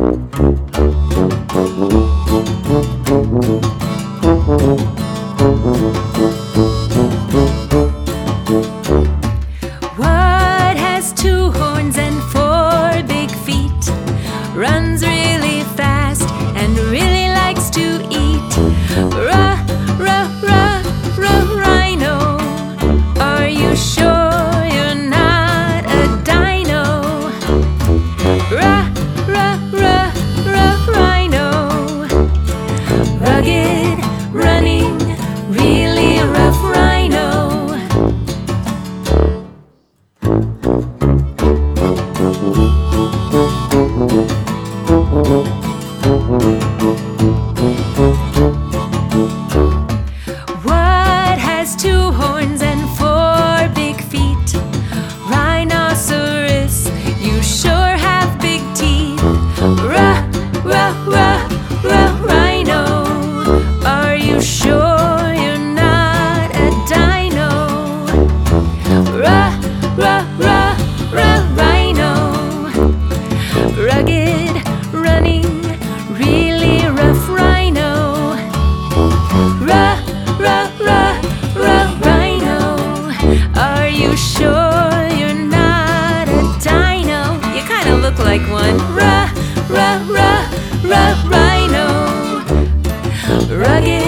What has two horns and four big feet? Runs really fast and really likes to eat. Rah, rah, rah, rah, rhino. Are you sure you're not a dino? Rah, rah, rah, rah, rhino. Rugged, running, really rough rhino. What has two horns and four big feet? Rhinoceros, you sure have big teeth. Rah, rah, rah, rah, rhino. Are you sure you're not a dino? Rah, rah, rah, rah, rhino. Rugged, running, really rough rhino. Rah, rah, rah, rah, rhino. Are you sure you're not a dino? You kind of look like one. Rah, rah, rah, rah, rhino. Rugged,